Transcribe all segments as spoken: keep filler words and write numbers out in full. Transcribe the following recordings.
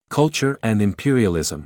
Culture and Imperialism.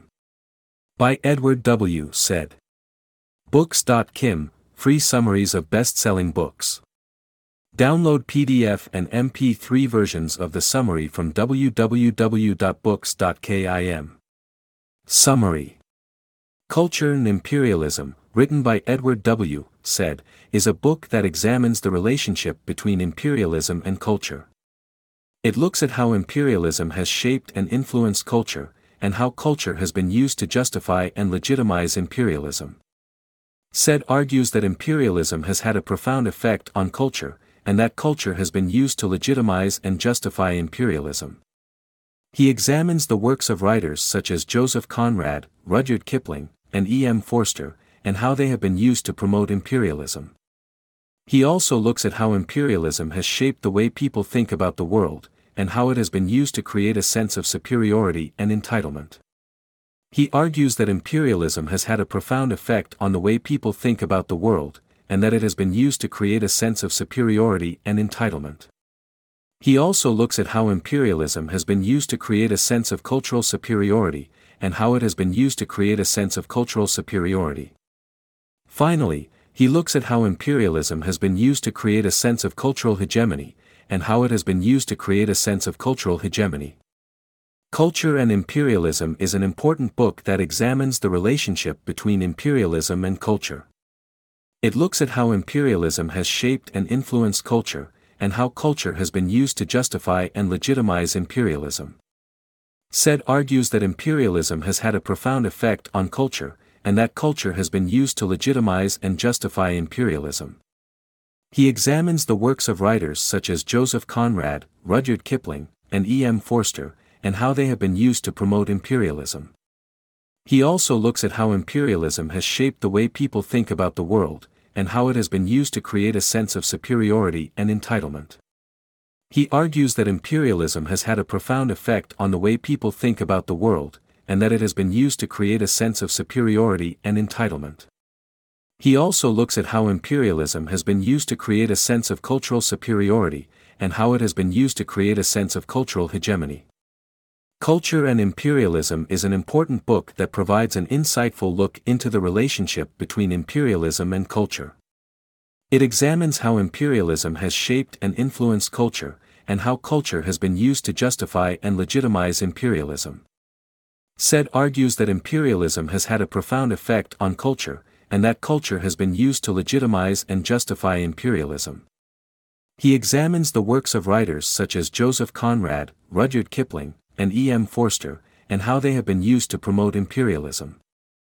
By Edward W. Said. Books dot kim, free summaries of best-selling books. Download P D F and M P three versions of the summary from w w w dot books dot kim. Summary. Culture and Imperialism, written by Edward W. Said, is a book that examines the relationship between imperialism and culture. It looks at how imperialism has shaped and influenced culture, and how culture has been used to justify and legitimize imperialism. Said argues that imperialism has had a profound effect on culture, and that culture has been used to legitimize and justify imperialism. He examines the works of writers such as Joseph Conrad, Rudyard Kipling, and E M Forster, and how they have been used to promote imperialism. He also looks at how imperialism has shaped the way people think about the world, and how it has been used to create a sense of superiority and entitlement. He argues that imperialism has had a profound effect on the way people think about the world, and that it has been used to create a sense of superiority and entitlement. He also looks at how imperialism has been used to create a sense of cultural superiority, and how it has been used to create a sense of cultural superiority. Finally, he looks at how imperialism has been used to create a sense of cultural hegemony, and how it has been used to create a sense of cultural hegemony. Culture and Imperialism is an important book that examines the relationship between imperialism and culture. It looks at how imperialism has shaped and influenced culture, and how culture has been used to justify and legitimize imperialism. Said argues that imperialism has had a profound effect on culture, and that culture has been used to legitimize and justify imperialism. He examines the works of writers such as Joseph Conrad, Rudyard Kipling, and E M Forster, and how they have been used to promote imperialism. He also looks at how imperialism has shaped the way people think about the world, and how it has been used to create a sense of superiority and entitlement. He argues that imperialism has had a profound effect on the way people think about the world, and that it has been used to create a sense of superiority and entitlement. He also looks at how imperialism has been used to create a sense of cultural superiority, and how it has been used to create a sense of cultural hegemony. Culture and Imperialism is an important book that provides an insightful look into the relationship between imperialism and culture. It examines how imperialism has shaped and influenced culture, and how culture has been used to justify and legitimize imperialism. Said argues that imperialism has had a profound effect on culture, and that culture has been used to legitimize and justify imperialism. He examines the works of writers such as Joseph Conrad, Rudyard Kipling, and E M Forster, and how they have been used to promote imperialism.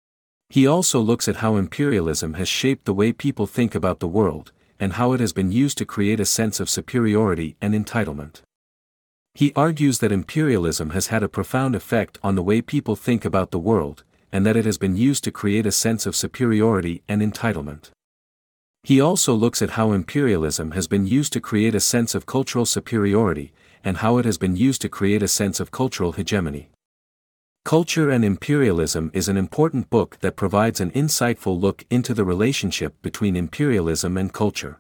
He also looks at how imperialism has shaped the way people think about the world, and how it has been used to create a sense of superiority and entitlement. He argues that imperialism has had a profound effect on the way people think about the world, and that it has been used to create a sense of superiority and entitlement. He also looks at how imperialism has been used to create a sense of cultural superiority, and how it has been used to create a sense of cultural hegemony. Culture and Imperialism is an important book that provides an insightful look into the relationship between imperialism and culture.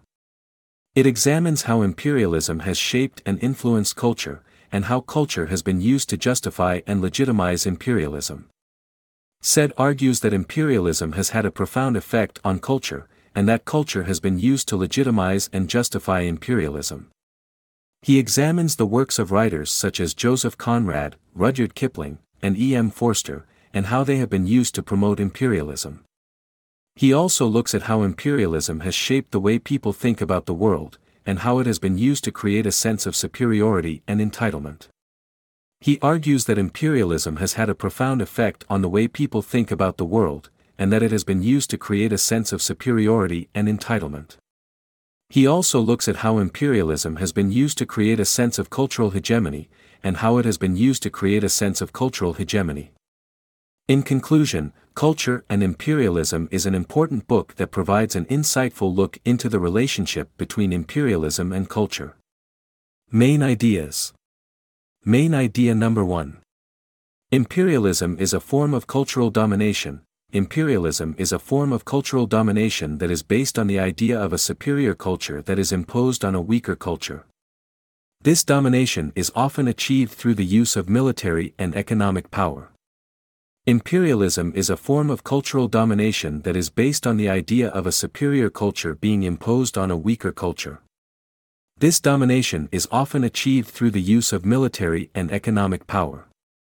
It examines how imperialism has shaped and influenced culture, and how culture has been used to justify and legitimize imperialism. Said argues that imperialism has had a profound effect on culture, and that culture has been used to legitimize and justify imperialism. He examines the works of writers such as Joseph Conrad, Rudyard Kipling, and E M Forster, and how they have been used to promote imperialism. He also looks at how imperialism has shaped the way people think about the world, and how it has been used to create a sense of superiority and entitlement. He argues that imperialism has had a profound effect on the way people think about the world, and that it has been used to create a sense of superiority and entitlement. He also looks at how imperialism has been used to create a sense of cultural hegemony, and how it has been used to create a sense of cultural hegemony. In conclusion, Culture and Imperialism is an important book that provides an insightful look into the relationship between imperialism and culture. Main ideas. Main idea number one. Imperialism is a form of cultural domination. Imperialism is a form of cultural domination that is based on the idea of a superior culture that is imposed on a weaker culture. This domination is often achieved through the use of military and economic power. Imperialism is a form of cultural domination that is based on the idea of a superior culture being imposed on a weaker culture. This domination is often achieved through the use of military and economic power.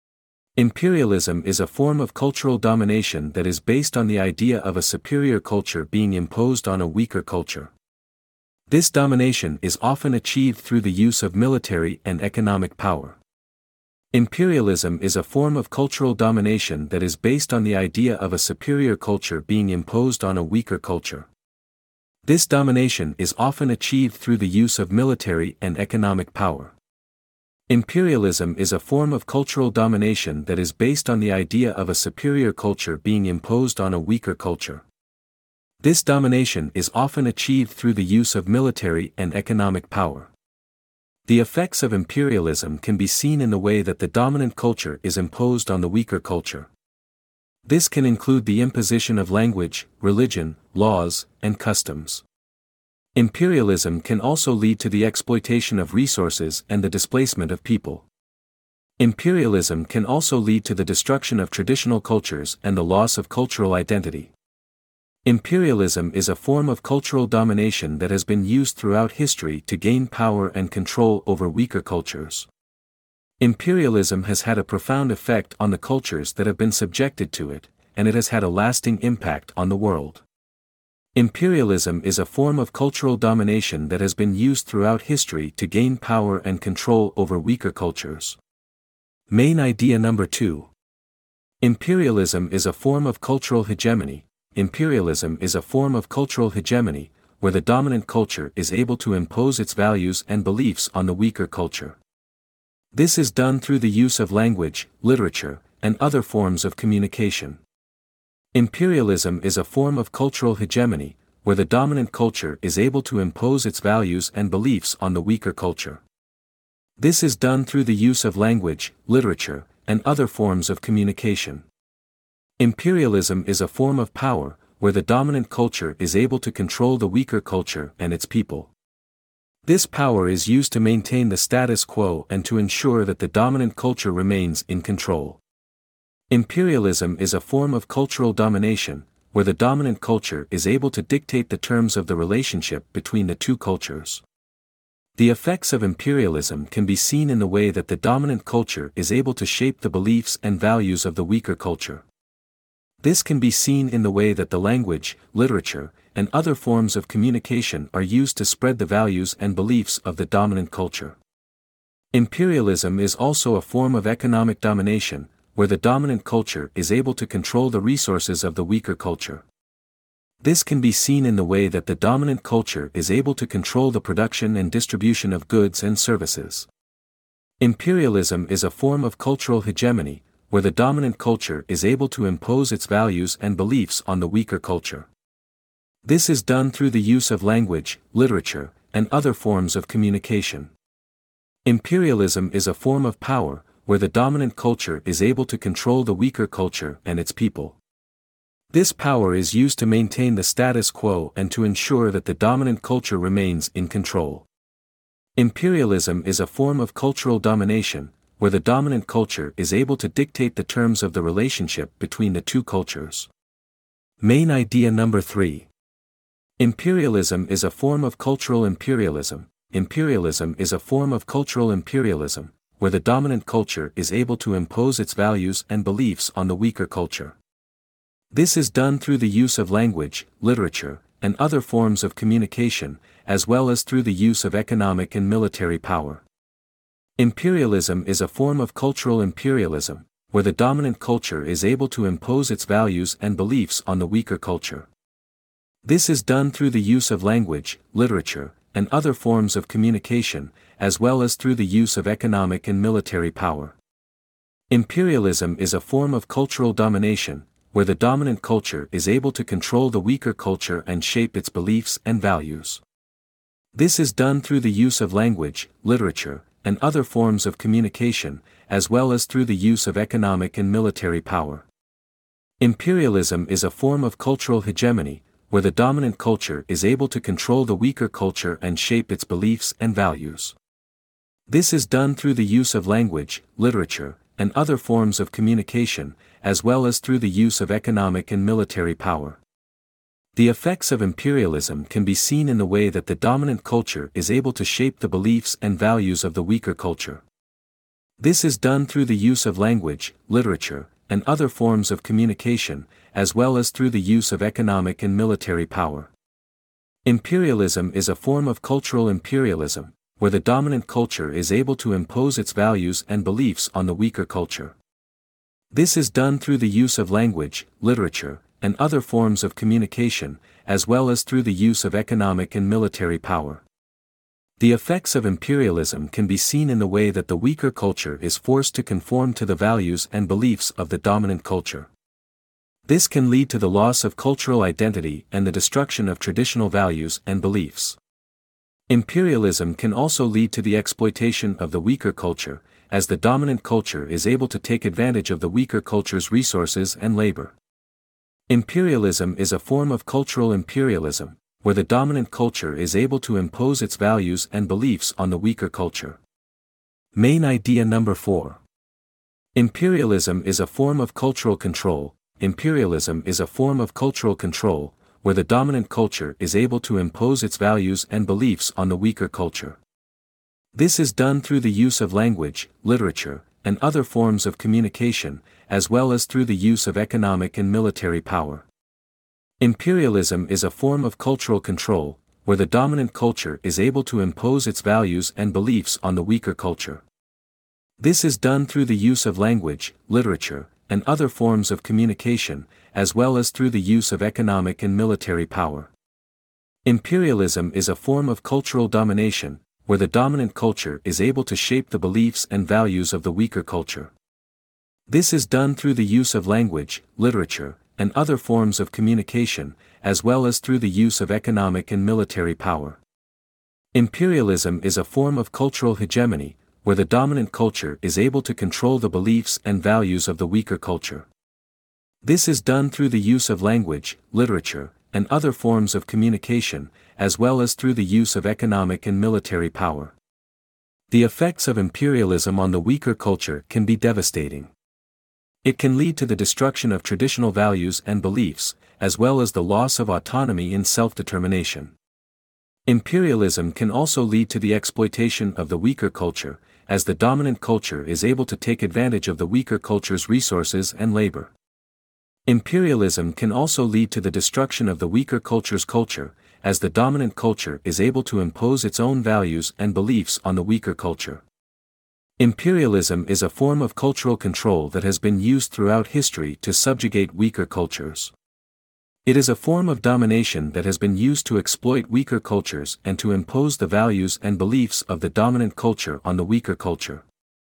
Imperialism is a form of cultural domination that is based on the idea of a superior culture being imposed on a weaker culture. This domination is often achieved through the use of military and economic power. Imperialism is a form of cultural domination that is based on the idea of a superior culture being imposed on a weaker culture. This domination is often achieved through the use of military and economic power. Imperialism is a form of cultural domination that is based on the idea of a superior culture being imposed on a weaker culture. This domination is often achieved through the use of military and economic power. The effects of imperialism can be seen in the way that the dominant culture is imposed on the weaker culture. This can include the imposition of language, religion, laws, and customs. Imperialism can also lead to the exploitation of resources and the displacement of people. Imperialism can also lead to the destruction of traditional cultures and the loss of cultural identity. Imperialism is a form of cultural domination that has been used throughout history to gain power and control over weaker cultures. Imperialism has had a profound effect on the cultures that have been subjected to it, and it has had a lasting impact on the world. Imperialism is a form of cultural domination that has been used throughout history to gain power and control over weaker cultures. Main idea number two. Imperialism is a form of cultural hegemony. Imperialism is a form of cultural hegemony, where the dominant culture is able to impose its values and beliefs on the weaker culture. This is done through the use of language, literature, and other forms of communication. Imperialism is a form of cultural hegemony, where the dominant culture is able to impose its values and beliefs on the weaker culture. This is done through the use of language, literature, and other forms of communication. Imperialism is a form of power, where the dominant culture is able to control the weaker culture and its people. This power is used to maintain the status quo and to ensure that the dominant culture remains in control. Imperialism is a form of cultural domination, where the dominant culture is able to dictate the terms of the relationship between the two cultures. The effects of imperialism can be seen in the way that the dominant culture is able to shape the beliefs and values of the weaker culture. This can be seen in the way that the language, literature, and other forms of communication are used to spread the values and beliefs of the dominant culture. Imperialism is also a form of economic domination, where the dominant culture is able to control the resources of the weaker culture. This can be seen in the way that the dominant culture is able to control the production and distribution of goods and services. Imperialism is a form of cultural hegemony, where the dominant culture is able to impose its values and beliefs on the weaker culture. This is done through the use of language, literature, and other forms of communication. Imperialism is a form of power, where the dominant culture is able to control the weaker culture and its people. This power is used to maintain the status quo and to ensure that the dominant culture remains in control. Imperialism is a form of cultural domination, where the dominant culture is able to dictate the terms of the relationship between the two cultures. Main idea number three. Imperialism is a form of cultural imperialism. Imperialism is a form of cultural imperialism, where the dominant culture is able to impose its values and beliefs on the weaker culture. This is done through the use of language, literature, and other forms of communication, as well as through the use of economic and military power. Imperialism is a form of cultural imperialism, where the dominant culture is able to impose its values and beliefs on the weaker culture. This is done through the use of language, literature, and other forms of communication, as well as through the use of economic and military power. Imperialism is a form of cultural domination, where the dominant culture is able to control the weaker culture and shape its beliefs and values. This is done through the use of language, literature, and other forms of communication, as well as through the use of economic and military power. Imperialism is a form of cultural hegemony, where the dominant culture is able to control the weaker culture and shape its beliefs and values. This is done through the use of language, literature, and other forms of communication, as well as through the use of economic and military power. The effects of imperialism can be seen in the way that the dominant culture is able to shape the beliefs and values of the weaker culture. This is done through the use of language, literature, and other forms of communication, as well as through the use of economic and military power. Imperialism is a form of cultural imperialism, where the dominant culture is able to impose its values and beliefs on the weaker culture. This is done through the use of language, literature, and other forms of communication, as well as through the use of economic and military power. The effects of imperialism can be seen in the way that the weaker culture is forced to conform to the values and beliefs of the dominant culture. This can lead to the loss of cultural identity and the destruction of traditional values and beliefs. Imperialism can also lead to the exploitation of the weaker culture, as the dominant culture is able to take advantage of the weaker culture's resources and labor. Imperialism is a form of cultural imperialism, where the dominant culture is able to impose its values and beliefs on the weaker culture. Main idea number four. Imperialism is a form of cultural control. Imperialism is a form of cultural control, where the dominant culture is able to impose its values and beliefs on the weaker culture. This is done through the use of language, literature, and other forms of communication, as well as through the use of economic and military power. Imperialism is a form of cultural control, where the dominant culture is able to impose its values and beliefs on the weaker culture. This is done through the use of language, literature, and other forms of communication, as well as through the use of economic and military power. Imperialism is a form of cultural domination, where the dominant culture is able to shape the beliefs and values of the weaker culture. This is done through the use of language, literature, and other forms of communication, as well as through the use of economic and military power. Imperialism is a form of cultural hegemony, where the dominant culture is able to control the beliefs and values of the weaker culture. This is done through the use of language, literature, and other forms of communication, as well as through the use of economic and military power. The effects of imperialism on the weaker culture can be devastating. It can lead to the destruction of traditional values and beliefs, as well as the loss of autonomy and self-determination. Imperialism can also lead to the exploitation of the weaker culture, as the dominant culture is able to take advantage of the weaker culture's resources and labor. Imperialism can also lead to the destruction of the weaker culture's culture, as the dominant culture is able to impose its own values and beliefs on the weaker culture. Imperialism is a form of cultural control that has been used throughout history to subjugate weaker cultures. It is a form of domination that has been used to exploit weaker cultures and to impose the values and beliefs of the dominant culture on the weaker culture.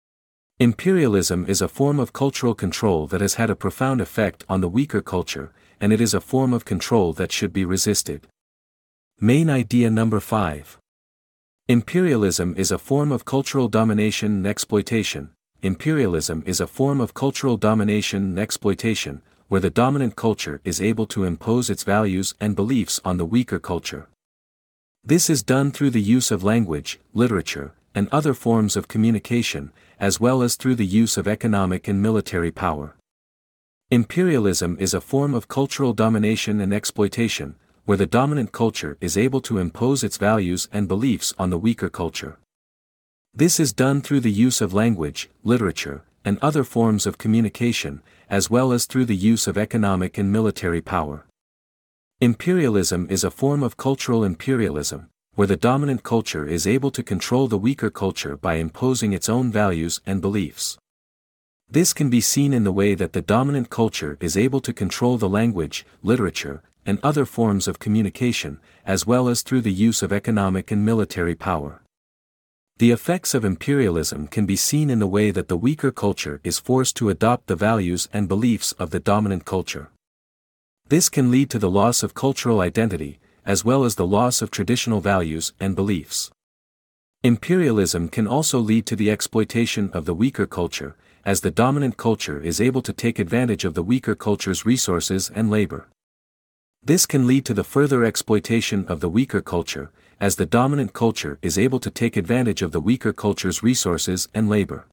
Imperialism is a form of cultural control that has had a profound effect on the weaker culture, and it is a form of control that should be resisted. Main idea number five. Imperialism is a form of cultural domination and exploitation. Imperialism is a form of cultural domination and exploitation, where the dominant culture is able to impose its values and beliefs on the weaker culture. This is done through the use of language, literature, and other forms of communication, as well as through the use of economic and military power. Imperialism is a form of cultural domination and exploitation, where the dominant culture is able to impose its values and beliefs on the weaker culture. This is done through the use of language, literature, and other forms of communication, as well as through the use of economic and military power. Imperialism is a form of cultural imperialism, where the dominant culture is able to control the weaker culture by imposing its own values and beliefs. This can be seen in the way that the dominant culture is able to control the language, literature, and other forms of communication, as well as through the use of economic and military power. The effects of imperialism can be seen in the way that the weaker culture is forced to adopt the values and beliefs of the dominant culture. This can lead to the loss of cultural identity, as well as the loss of traditional values and beliefs. Imperialism can also lead to the exploitation of the weaker culture, as the dominant culture is able to take advantage of the weaker culture's resources and labor. This can lead to the further exploitation of the weaker culture, as the dominant culture is able to take advantage of the weaker culture's resources and labor.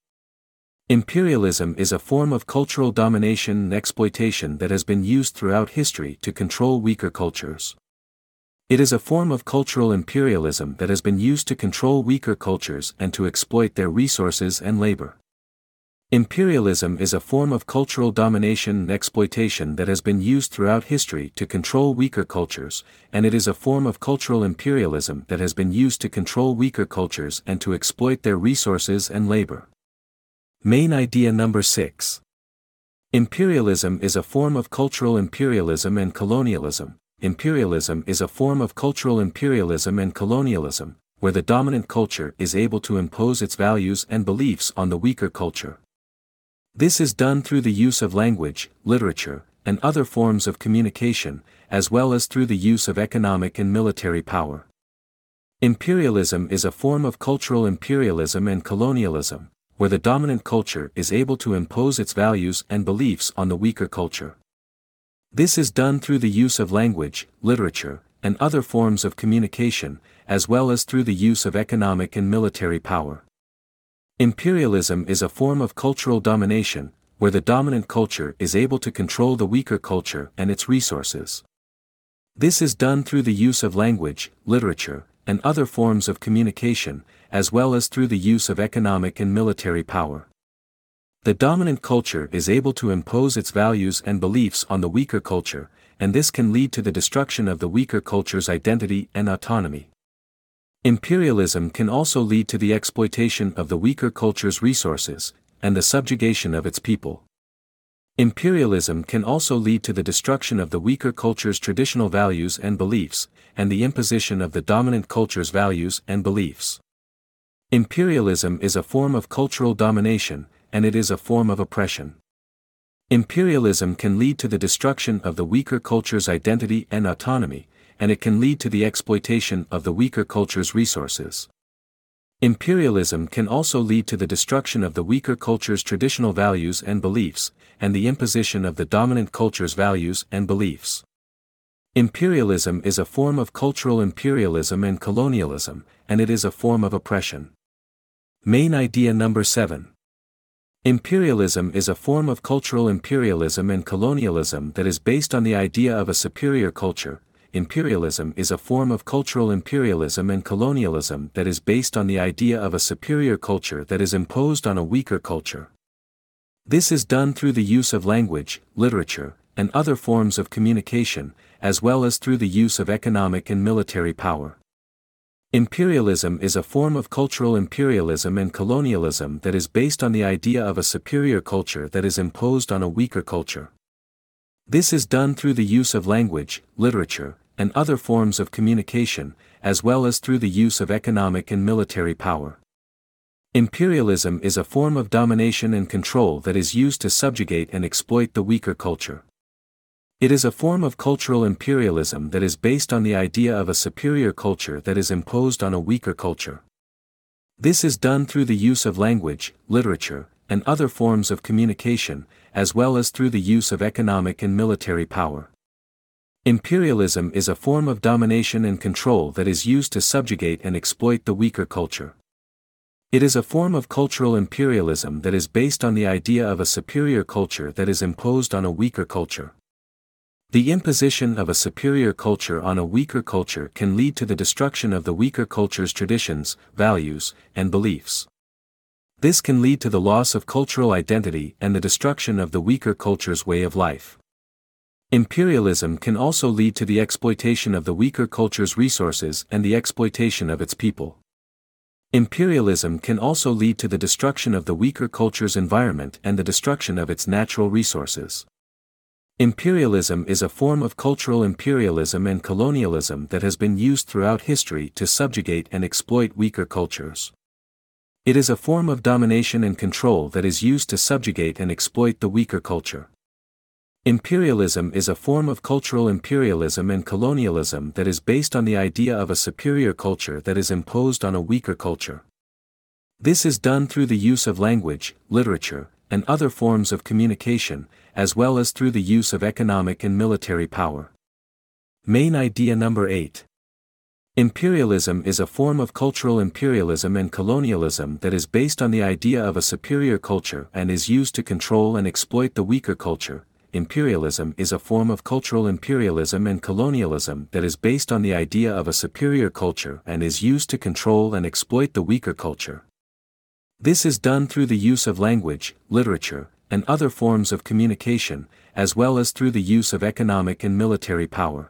Imperialism is a form of cultural domination and exploitation that has been used throughout history to control weaker cultures. It is a form of cultural imperialism that has been used to control weaker cultures and to exploit their resources and labor. Imperialism is a form of cultural domination and exploitation that has been used throughout history to control weaker cultures, and it is a form of cultural imperialism that has been used to control weaker cultures and to exploit their resources and labor. Main idea number six. Imperialism is a form of cultural imperialism and colonialism. Imperialism is a form of cultural imperialism and colonialism, where the dominant culture is able to impose its values and beliefs on the weaker culture. This is done through the use of language, literature, and other forms of communication, as well as through the use of economic and military power. Imperialism is a form of cultural imperialism and colonialism, where the dominant culture is able to impose its values and beliefs on the weaker culture. This is done through the use of language, literature, and other forms of communication, as well as through the use of economic and military power. Imperialism is a form of cultural domination, where the dominant culture is able to control the weaker culture and its resources. This is done through the use of language, literature, and other forms of communication, as well as through the use of economic and military power. The dominant culture is able to impose its values and beliefs on the weaker culture, and this can lead to the destruction of the weaker culture's identity and autonomy. Imperialism can also lead to the exploitation of the weaker culture's resources, and the subjugation of its people. Imperialism can also lead to the destruction of the weaker culture's traditional values and beliefs, and the imposition of the dominant culture's values and beliefs. Imperialism is a form of cultural domination, and it is a form of oppression. Imperialism can lead to the destruction of the weaker culture's identity and autonomy, and it can lead to the exploitation of the weaker culture's resources. Imperialism can also lead to the destruction of the weaker culture's traditional values and beliefs, and the imposition of the dominant culture's values and beliefs. Imperialism is a form of cultural imperialism and colonialism, and it is a form of oppression. Main idea number seven. Imperialism is a form of cultural imperialism and colonialism that is based on the idea of a superior culture. Imperialism is a form of cultural imperialism and colonialism that is based on the idea of a superior culture that is imposed on a weaker culture. This is done through the use of language, literature, and other forms of communication, as well as through the use of economic and military power. Imperialism is a form of cultural imperialism and colonialism that is based on the idea of a superior culture that is imposed on a weaker culture. This is done through the use of language, literature, and other forms of communication, as well as through the use of economic and military power. Imperialism is a form of domination and control that is used to subjugate and exploit the weaker culture. It is a form of cultural imperialism that is based on the idea of a superior culture that is imposed on a weaker culture. This is done through the use of language, literature, and other forms of communication, as well as through the use of economic and military power. Imperialism is a form of domination and control that is used to subjugate and exploit the weaker culture. It is a form of cultural imperialism that is based on the idea of a superior culture that is imposed on a weaker culture. The imposition of a superior culture on a weaker culture can lead to the destruction of the weaker culture's traditions, values, and beliefs. This can lead to the loss of cultural identity and the destruction of the weaker culture's way of life. Imperialism can also lead to the exploitation of the weaker culture's resources and the exploitation of its people. Imperialism can also lead to the destruction of the weaker culture's environment and the destruction of its natural resources. Imperialism is a form of cultural imperialism and colonialism that has been used throughout history to subjugate and exploit weaker cultures. It is a form of domination and control that is used to subjugate and exploit the weaker culture. Imperialism is a form of cultural imperialism and colonialism that is based on the idea of a superior culture that is imposed on a weaker culture. This is done through the use of language, literature, and other forms of communication, as well as through the use of economic and military power. Main idea number eight. Imperialism is a form of cultural imperialism and colonialism that is based on the idea of a superior culture and is used to control and exploit the weaker culture. Imperialism is a form of cultural imperialism and colonialism that is based on the idea of a superior culture and is used to control and exploit the weaker culture. This is done through the use of language, literature, and other forms of communication, as well as through the use of economic and military power.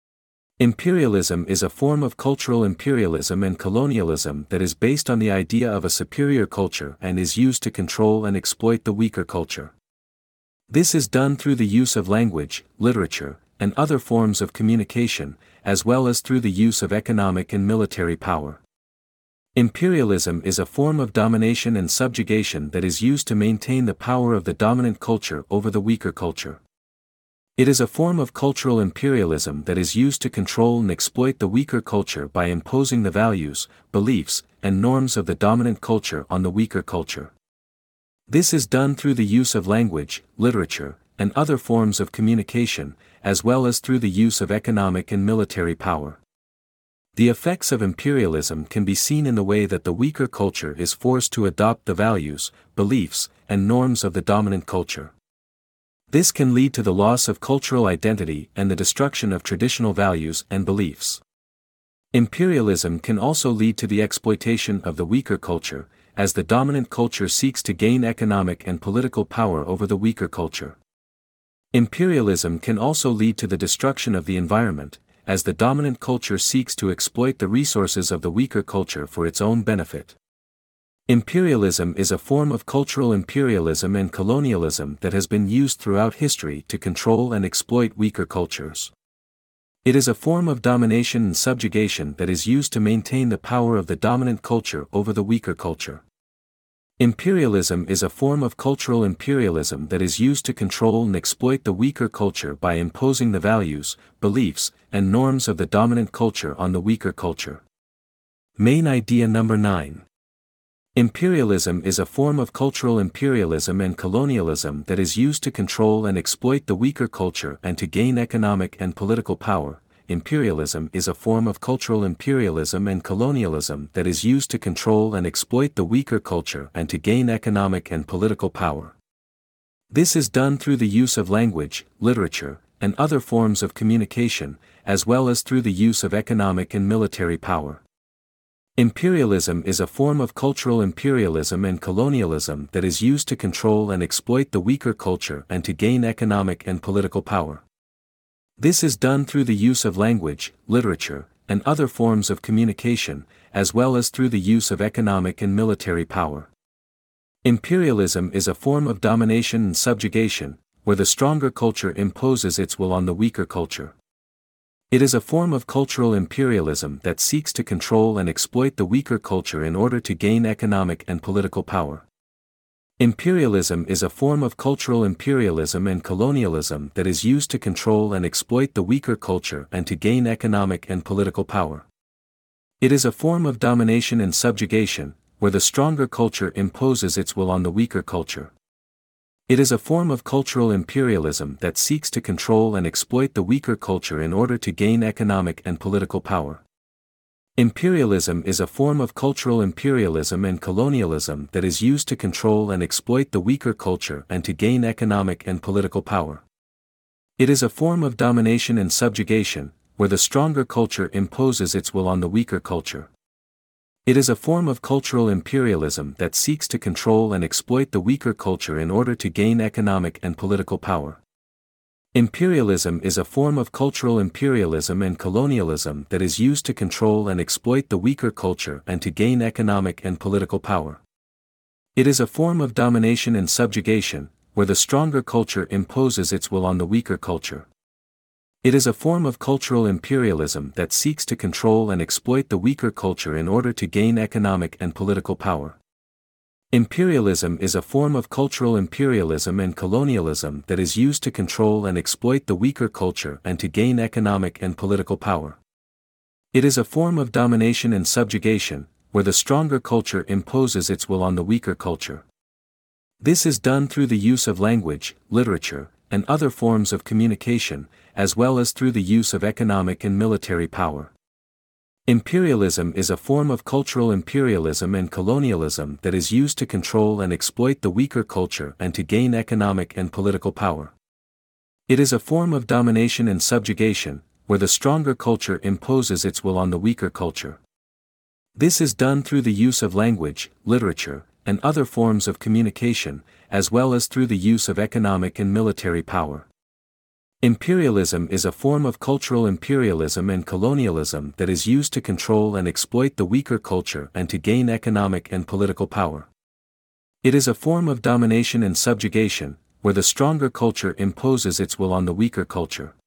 Imperialism is a form of cultural imperialism and colonialism that is based on the idea of a superior culture and is used to control and exploit the weaker culture. This is done through the use of language, literature, and other forms of communication, as well as through the use of economic and military power. Imperialism is a form of domination and subjugation that is used to maintain the power of the dominant culture over the weaker culture. It is a form of cultural imperialism that is used to control and exploit the weaker culture by imposing the values, beliefs, and norms of the dominant culture on the weaker culture. This is done through the use of language, literature, and other forms of communication, as well as through the use of economic and military power. The effects of imperialism can be seen in the way that the weaker culture is forced to adopt the values, beliefs, and norms of the dominant culture. This can lead to the loss of cultural identity and the destruction of traditional values and beliefs. Imperialism can also lead to the exploitation of the weaker culture, as the dominant culture seeks to gain economic and political power over the weaker culture. Imperialism can also lead to the destruction of the environment, as the dominant culture seeks to exploit the resources of the weaker culture for its own benefit. Imperialism is a form of cultural imperialism and colonialism that has been used throughout history to control and exploit weaker cultures. It is a form of domination and subjugation that is used to maintain the power of the dominant culture over the weaker culture. Imperialism is a form of cultural imperialism that is used to control and exploit the weaker culture by imposing the values, beliefs, and norms of the dominant culture on the weaker culture. Main idea number nine. Imperialism is a form of cultural imperialism and colonialism that is used to control and exploit the weaker culture and to gain economic and political power. Imperialism is a form of cultural imperialism and colonialism that is used to control and exploit the weaker culture and to gain economic and political power. This is done through the use of language, literature, and other forms of communication, as well as through the use of economic and military power. Imperialism is a form of cultural imperialism and colonialism that is used to control and exploit the weaker culture and to gain economic and political power. This is done through the use of language, literature, and other forms of communication, as well as through the use of economic and military power. Imperialism is a form of domination and subjugation, where the stronger culture imposes its will on the weaker culture. It is a form of cultural imperialism that seeks to control and exploit the weaker culture in order to gain economic and political power. Imperialism is a form of cultural imperialism and colonialism that is used to control and exploit the weaker culture and to gain economic and political power. It is a form of domination and subjugation, where the stronger culture imposes its will on the weaker culture. It is a form of cultural imperialism that seeks to control and exploit the weaker culture in order to gain economic and political power. Imperialism is a form of cultural imperialism and colonialism that is used to control and exploit the weaker culture and to gain economic and political power. It is a form of domination and subjugation, where the stronger culture imposes its will on the weaker culture. It is a form of cultural imperialism that seeks to control and exploit the weaker culture in order to gain economic and political power. Imperialism is a form of cultural imperialism and colonialism that is used to control and exploit the weaker culture and to gain economic and political power. It is a form of domination and subjugation, where the stronger culture imposes its will on the weaker culture. It is a form of cultural imperialism that seeks to control and exploit the weaker culture in order to gain economic and political power. Imperialism is a form of cultural imperialism and colonialism that is used to control and exploit the weaker culture and to gain economic and political power. It is a form of domination and subjugation, where the stronger culture imposes its will on the weaker culture. This is done through the use of language, literature, and other forms of communication, as well as through the use of economic and military power. Imperialism is a form of cultural imperialism and colonialism that is used to control and exploit the weaker culture and to gain economic and political power. It is a form of domination and subjugation, where the stronger culture imposes its will on the weaker culture. This is done through the use of language, literature, and other forms of communication, as well as through the use of economic and military power. Imperialism is a form of cultural imperialism and colonialism that is used to control and exploit the weaker culture and to gain economic and political power. It is a form of domination and subjugation, where the stronger culture imposes its will on the weaker culture.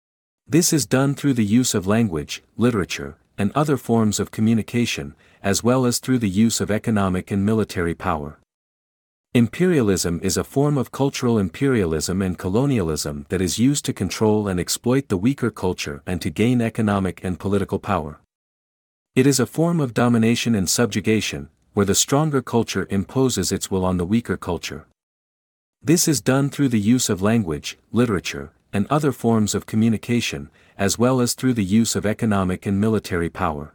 This is done through the use of language, literature, and other forms of communication, as well as through the use of economic and military power. Imperialism is a form of cultural imperialism and colonialism that is used to control and exploit the weaker culture and to gain economic and political power. It is a form of domination and subjugation, where the stronger culture imposes its will on the weaker culture. This is done through the use of language, literature, and other forms of communication, as well as through the use of economic and military power.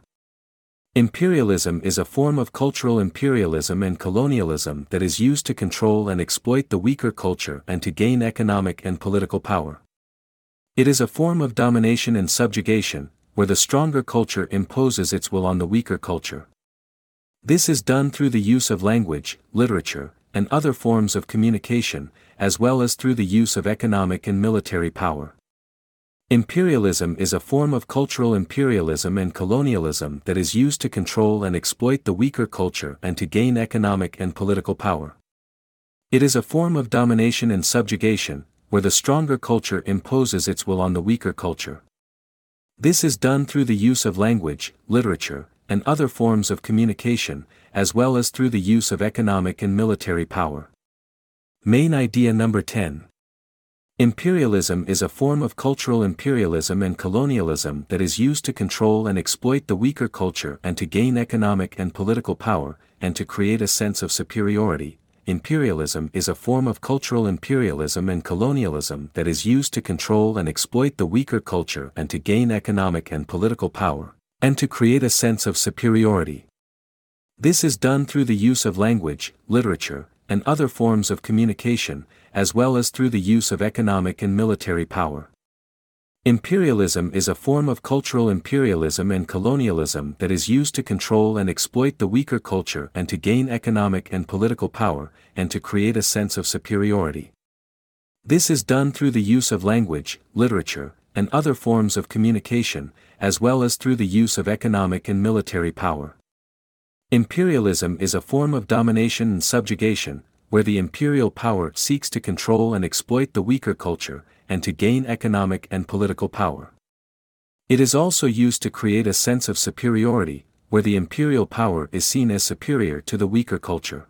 Imperialism is a form of cultural imperialism and colonialism that is used to control and exploit the weaker culture and to gain economic and political power. It is a form of domination and subjugation, where the stronger culture imposes its will on the weaker culture. This is done through the use of language, literature, and other forms of communication, as well as through the use of economic and military power. Imperialism is a form of cultural imperialism and colonialism that is used to control and exploit the weaker culture and to gain economic and political power. It is a form of domination and subjugation, where the stronger culture imposes its will on the weaker culture. This is done through the use of language, literature, and other forms of communication, as well as through the use of economic and military power. Main idea number ten. Imperialism is a form of cultural imperialism and colonialism that is used to control and exploit the weaker culture and to gain economic and political power, and to create a sense of superiority. Imperialism is a form of cultural imperialism and colonialism that is used to control and exploit the weaker culture and to gain economic and political power, and to create a sense of superiority. This is done through the use of language, literature, and other forms of communication, as well as through the use of economic and military power. Imperialism is a form of cultural imperialism and colonialism that is used to control and exploit the weaker culture and to gain economic and political power, and to create a sense of superiority. This is done through the use of language, literature, and other forms of communication, as well as through the use of economic and military power. Imperialism is a form of domination and subjugation, where the imperial power seeks to control and exploit the weaker culture, and to gain economic and political power. It is also used to create a sense of superiority, where the imperial power is seen as superior to the weaker culture.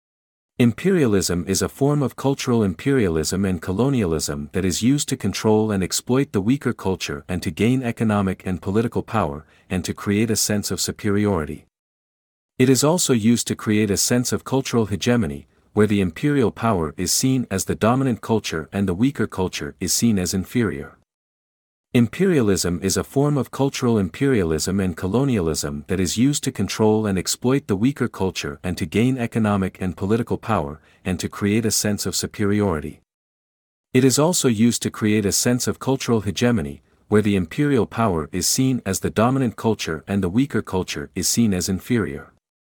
Imperialism is a form of cultural imperialism and colonialism that is used to control and exploit the weaker culture and to gain economic and political power, and to create a sense of superiority. It is also used to create a sense of cultural hegemony, where the imperial power is seen as the dominant culture and the weaker culture is seen as inferior. Imperialism is a form of cultural imperialism and colonialism that is used to control and exploit the weaker culture and to gain economic and political power, and to create a sense of superiority. It is also used to create a sense of cultural hegemony, where the imperial power is seen as the dominant culture and the weaker culture is seen as inferior.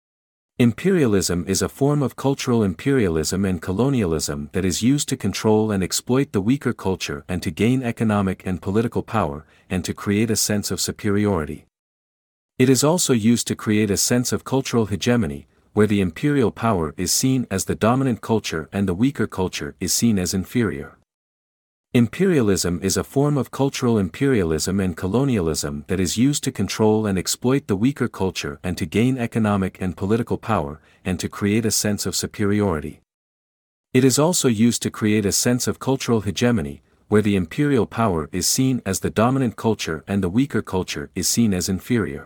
Imperialism is a form of cultural imperialism and colonialism that is used to control and exploit the weaker culture and to gain economic and political power, and to create a sense of superiority. It is also used to create a sense of cultural hegemony, where the imperial power is seen as the dominant culture and the weaker culture is seen as inferior. Imperialism is a form of cultural imperialism and colonialism that is used to control and exploit the weaker culture and to gain economic and political power, and to create a sense of superiority. It is also used to create a sense of cultural hegemony, where the imperial power is seen as the dominant culture and the weaker culture is seen as inferior.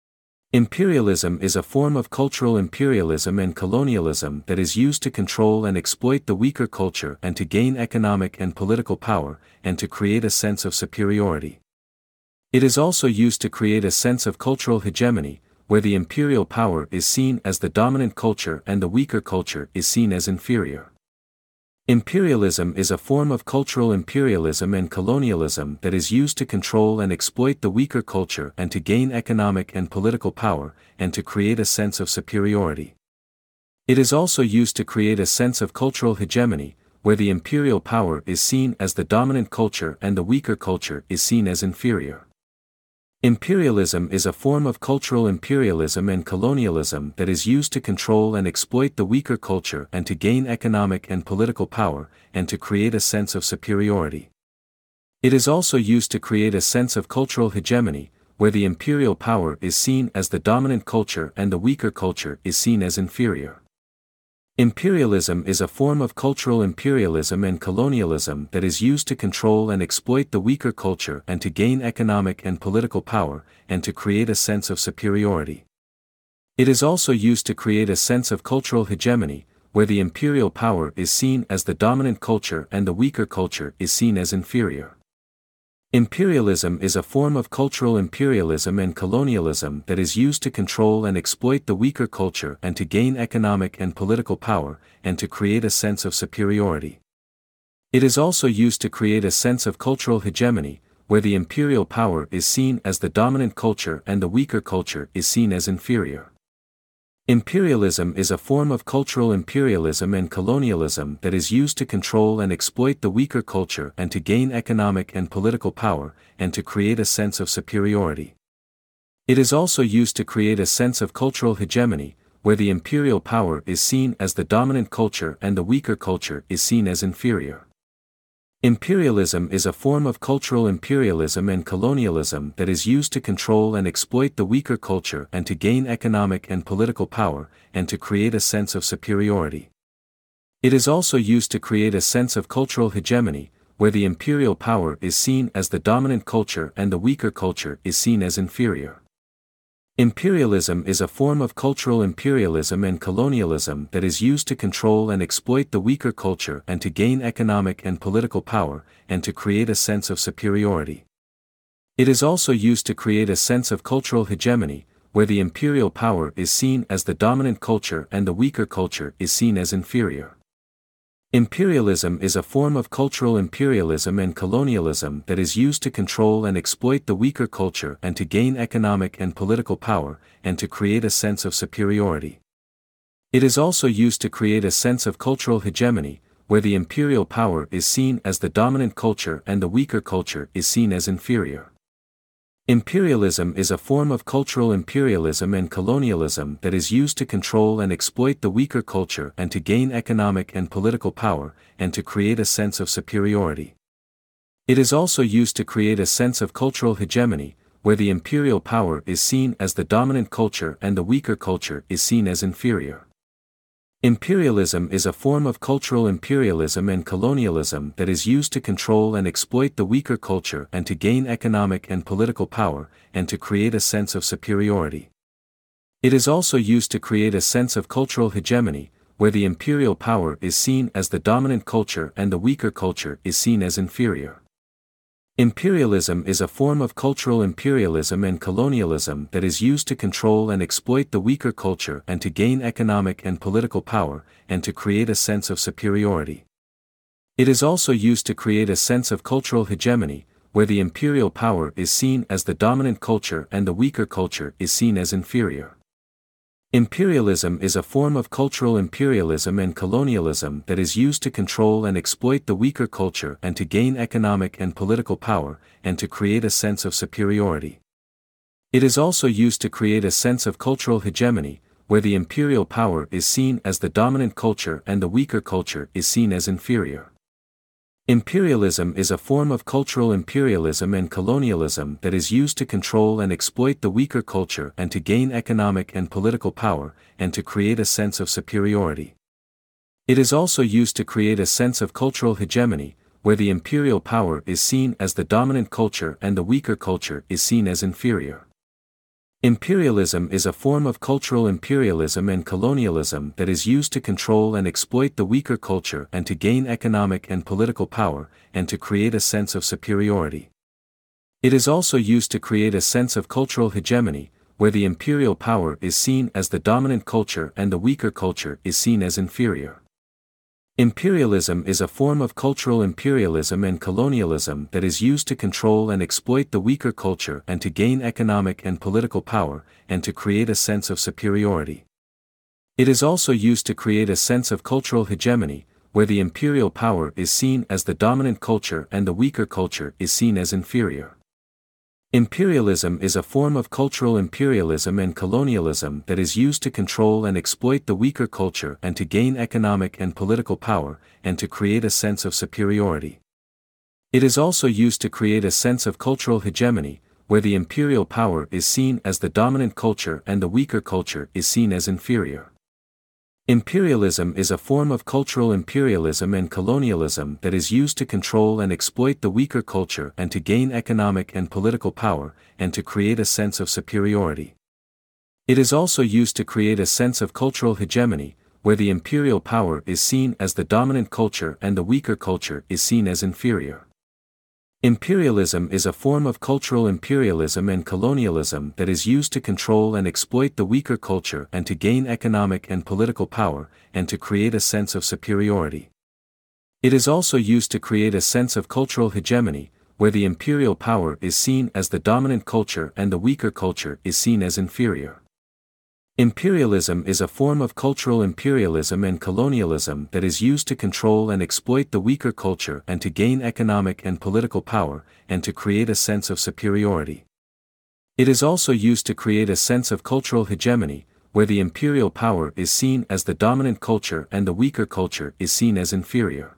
Imperialism is a form of cultural imperialism and colonialism that is used to control and exploit the weaker culture and to gain economic and political power, and to create a sense of superiority. It is also used to create a sense of cultural hegemony, where the imperial power is seen as the dominant culture and the weaker culture is seen as inferior. Imperialism is a form of cultural imperialism and colonialism that is used to control and exploit the weaker culture and to gain economic and political power, and to create a sense of superiority. It is also used to create a sense of cultural hegemony, where the imperial power is seen as the dominant culture and the weaker culture is seen as inferior. Imperialism is a form of cultural imperialism and colonialism that is used to control and exploit the weaker culture and to gain economic and political power, and to create a sense of superiority. It is also used to create a sense of cultural hegemony, where the imperial power is seen as the dominant culture and the weaker culture is seen as inferior. Imperialism is a form of cultural imperialism and colonialism that is used to control and exploit the weaker culture and to gain economic and political power, and to create a sense of superiority. It is also used to create a sense of cultural hegemony, where the imperial power is seen as the dominant culture and the weaker culture is seen as inferior. Imperialism is a form of cultural imperialism and colonialism that is used to control and exploit the weaker culture and to gain economic and political power, and to create a sense of superiority. It is also used to create a sense of cultural hegemony, where the imperial power is seen as the dominant culture and the weaker culture is seen as inferior. Imperialism is a form of cultural imperialism and colonialism that is used to control and exploit the weaker culture and to gain economic and political power, and to create a sense of superiority. It is also used to create a sense of cultural hegemony, where the imperial power is seen as the dominant culture and the weaker culture is seen as inferior. Imperialism is a form of cultural imperialism and colonialism that is used to control and exploit the weaker culture and to gain economic and political power, and to create a sense of superiority. It is also used to create a sense of cultural hegemony, where the imperial power is seen as the dominant culture and the weaker culture is seen as inferior. Imperialism is a form of cultural imperialism and colonialism that is used to control and exploit the weaker culture and to gain economic and political power, and to create a sense of superiority. It is also used to create a sense of cultural hegemony, where the imperial power is seen as the dominant culture and the weaker culture is seen as inferior. Imperialism is a form of cultural imperialism and colonialism that is used to control and exploit the weaker culture and to gain economic and political power, and to create a sense of superiority. It is also used to create a sense of cultural hegemony, where the imperial power is seen as the dominant culture and the weaker culture is seen as inferior. Imperialism is a form of cultural imperialism and colonialism that is used to control and exploit the weaker culture and to gain economic and political power, and to create a sense of superiority. It is also used to create a sense of cultural hegemony, where the imperial power is seen as the dominant culture and the weaker culture is seen as inferior. Imperialism is a form of cultural imperialism and colonialism that is used to control and exploit the weaker culture and to gain economic and political power, and to create a sense of superiority. It is also used to create a sense of cultural hegemony, where the imperial power is seen as the dominant culture and the weaker culture is seen as inferior. Imperialism is a form of cultural imperialism and colonialism that is used to control and exploit the weaker culture and to gain economic and political power, and to create a sense of superiority. It is also used to create a sense of cultural hegemony, where the imperial power is seen as the dominant culture and the weaker culture is seen as inferior. Imperialism is a form of cultural imperialism and colonialism that is used to control and exploit the weaker culture and to gain economic and political power, and to create a sense of superiority. It is also used to create a sense of cultural hegemony, where the imperial power is seen as the dominant culture and the weaker culture is seen as inferior. Imperialism is a form of cultural imperialism and colonialism that is used to control and exploit the weaker culture and to gain economic and political power, and to create a sense of superiority. It is also used to create a sense of cultural hegemony, where the imperial power is seen as the dominant culture and the weaker culture is seen as inferior. Imperialism is a form of cultural imperialism and colonialism that is used to control and exploit the weaker culture and to gain economic and political power, and to create a sense of superiority. It is also used to create a sense of cultural hegemony, where the imperial power is seen as the dominant culture and the weaker culture is seen as inferior. Imperialism is a form of cultural imperialism and colonialism that is used to control and exploit the weaker culture and to gain economic and political power, and to create a sense of superiority. It is also used to create a sense of cultural hegemony, where the imperial power is seen as the dominant culture and the weaker culture is seen as inferior. Imperialism is a form of cultural imperialism and colonialism that is used to control and exploit the weaker culture and to gain economic and political power, and to create a sense of superiority. It is also used to create a sense of cultural hegemony, where the imperial power is seen as the dominant culture and the weaker culture is seen as inferior. Imperialism is a form of cultural imperialism and colonialism that is used to control and exploit the weaker culture and to gain economic and political power, and to create a sense of superiority. It is also used to create a sense of cultural hegemony, where the imperial power is seen as the dominant culture and the weaker culture is seen as inferior. Imperialism is a form of cultural imperialism and colonialism that is used to control and exploit the weaker culture and to gain economic and political power, and to create a sense of superiority. It is also used to create a sense of cultural hegemony, where the imperial power is seen as the dominant culture and the weaker culture is seen as inferior. Imperialism is a form of cultural imperialism and colonialism that is used to control and exploit the weaker culture and to gain economic and political power, and to create a sense of superiority. It is also used to create a sense of cultural hegemony, where the imperial power is seen as the dominant culture and the weaker culture is seen as inferior.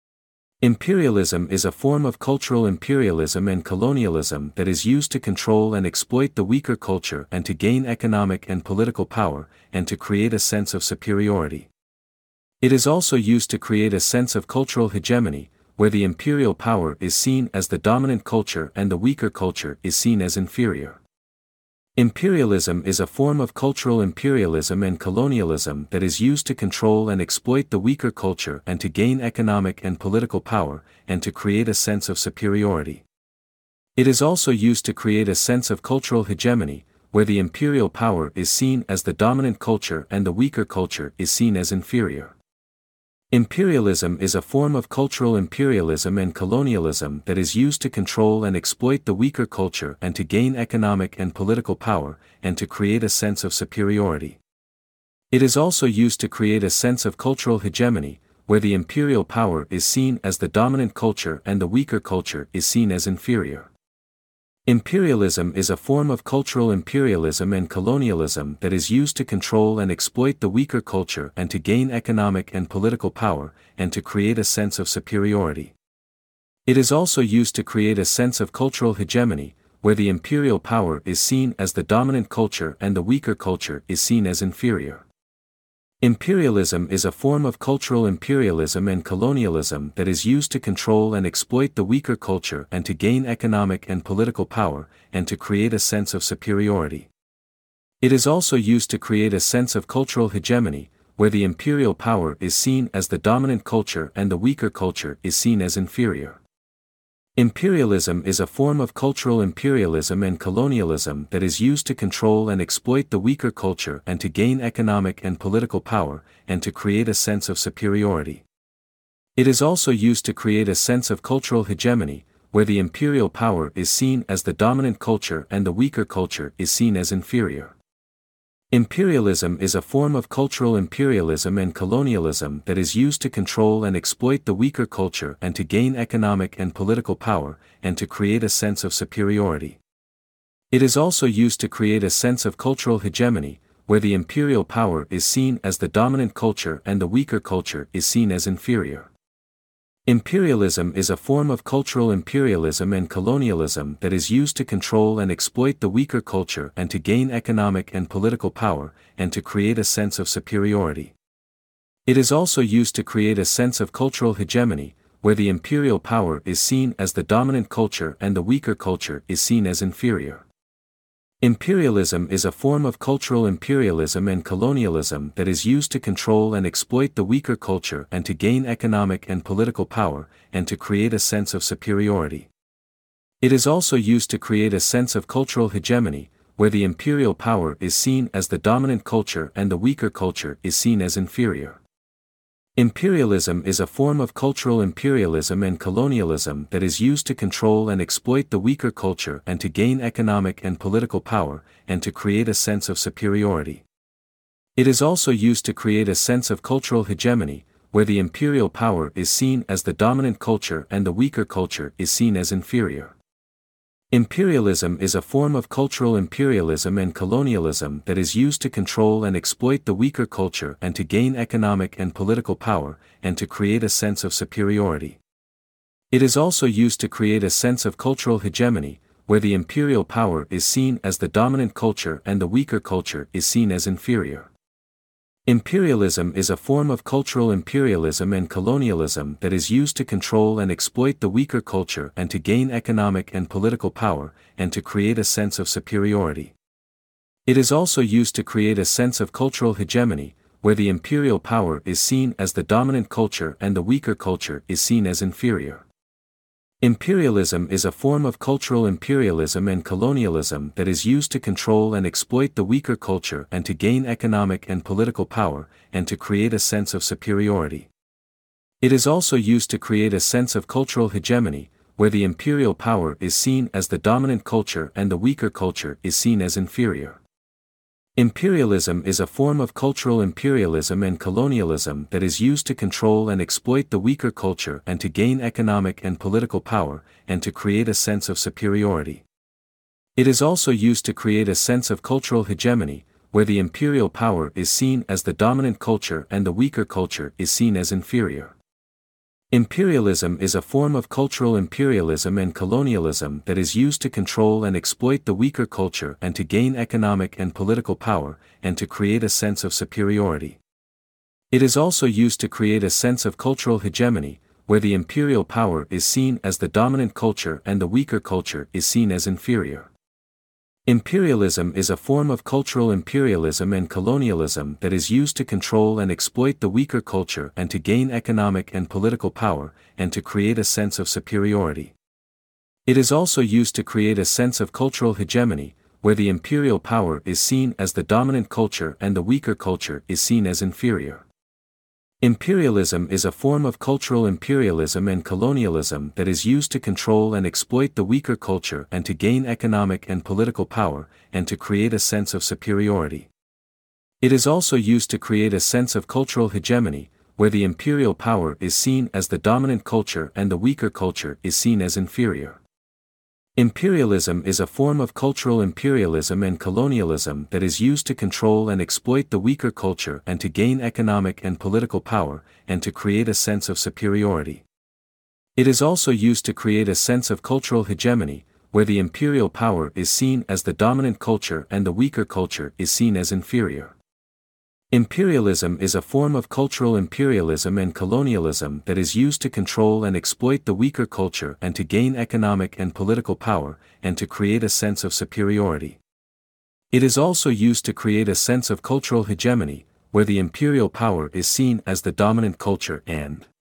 Imperialism is a form of cultural imperialism and colonialism that is used to control and exploit the weaker culture and to gain economic and political power, and to create a sense of superiority. It is also used to create a sense of cultural hegemony, where the imperial power is seen as the dominant culture and the weaker culture is seen as inferior. Imperialism is a form of cultural imperialism and colonialism that is used to control and exploit the weaker culture and to gain economic and political power, and to create a sense of superiority. It is also used to create a sense of cultural hegemony, where the imperial power is seen as the dominant culture and the weaker culture is seen as inferior. Imperialism is a form of cultural imperialism and colonialism that is used to control and exploit the weaker culture and to gain economic and political power, and to create a sense of superiority. It is also used to create a sense of cultural hegemony, where the imperial power is seen as the dominant culture and the weaker culture is seen as inferior. Imperialism is a form of cultural imperialism and colonialism that is used to control and exploit the weaker culture and to gain economic and political power, and to create a sense of superiority. It is also used to create a sense of cultural hegemony, where the imperial power is seen as the dominant culture and the weaker culture is seen as inferior. Imperialism is a form of cultural imperialism and colonialism that is used to control and exploit the weaker culture and to gain economic and political power, and to create a sense of superiority. It is also used to create a sense of cultural hegemony, where the imperial power is seen as the dominant culture and the weaker culture is seen as inferior. Imperialism is a form of cultural imperialism and colonialism that is used to control and exploit the weaker culture and to gain economic and political power, and to create a sense of superiority. It is also used to create a sense of cultural hegemony, where the imperial power is seen as the dominant culture and the weaker culture is seen as inferior. Imperialism is a form of cultural imperialism and colonialism that is used to control and exploit the weaker culture and to gain economic and political power, and to create a sense of superiority. It is also used to create a sense of cultural hegemony, where the imperial power is seen as the dominant culture and the weaker culture is seen as inferior. Imperialism is a form of cultural imperialism and colonialism that is used to control and exploit the weaker culture and to gain economic and political power, and to create a sense of superiority. It is also used to create a sense of cultural hegemony, where the imperial power is seen as the dominant culture and the weaker culture is seen as inferior. Imperialism is a form of cultural imperialism and colonialism that is used to control and exploit the weaker culture and to gain economic and political power, and to create a sense of superiority. It is also used to create a sense of cultural hegemony, where the imperial power is seen as the dominant culture and the weaker culture is seen as inferior. Imperialism is a form of cultural imperialism and colonialism that is used to control and exploit the weaker culture and to gain economic and political power, and to create a sense of superiority. It is also used to create a sense of cultural hegemony, where the imperial power is seen as the dominant culture and the weaker culture is seen as inferior. Imperialism is a form of cultural imperialism and colonialism that is used to control and exploit the weaker culture and to gain economic and political power, and to create a sense of superiority. It is also used to create a sense of cultural hegemony, where the imperial power is seen as the dominant culture and the weaker culture is seen as inferior. Imperialism is a form of cultural imperialism and colonialism that is used to control and exploit the weaker culture and to gain economic and political power, and to create a sense of superiority. It is also used to create a sense of cultural hegemony, where the imperial power is seen as the dominant culture and the weaker culture is seen as inferior. Imperialism is a form of cultural imperialism and colonialism that is used to control and exploit the weaker culture and to gain economic and political power, and to create a sense of superiority. It is also used to create a sense of cultural hegemony, where the imperial power is seen as the dominant culture and the weaker culture is seen as inferior. Imperialism is a form of cultural imperialism and colonialism that is used to control and exploit the weaker culture and to gain economic and political power, and to create a sense of superiority. It is also used to create a sense of cultural hegemony, where the imperial power is seen as the dominant culture and the weaker culture is seen as inferior. Imperialism is a form of cultural imperialism and colonialism that is used to control and exploit the weaker culture and to gain economic and political power, and to create a sense of superiority. It is also used to create a sense of cultural hegemony, where the imperial power is seen as the dominant culture and the weaker culture is seen as inferior. Imperialism is a form of cultural imperialism and colonialism that is used to control and exploit the weaker culture and to gain economic and political power, and to create a sense of superiority. It is also used to create a sense of cultural hegemony, where the imperial power is seen as the dominant culture and the weaker culture is seen as inferior. Imperialism is a form of cultural imperialism and colonialism that is used to control and exploit the weaker culture and to gain economic and political power, and to create a sense of superiority. It is also used to create a sense of cultural hegemony, where the imperial power is seen as the dominant culture and the weaker culture is seen as inferior. Imperialism is a form of cultural imperialism and colonialism that is used to control and exploit the weaker culture and to gain economic and political power, and to create a sense of superiority. It is also used to create a sense of cultural hegemony, where the imperial power is seen as the dominant culture and the weaker culture is seen as inferior. Imperialism is a form of cultural imperialism and colonialism that is used to control and exploit the weaker culture and to gain economic and political power, and to create a sense of superiority. It is also used to create a sense of cultural hegemony, where the imperial power is seen as the dominant culture and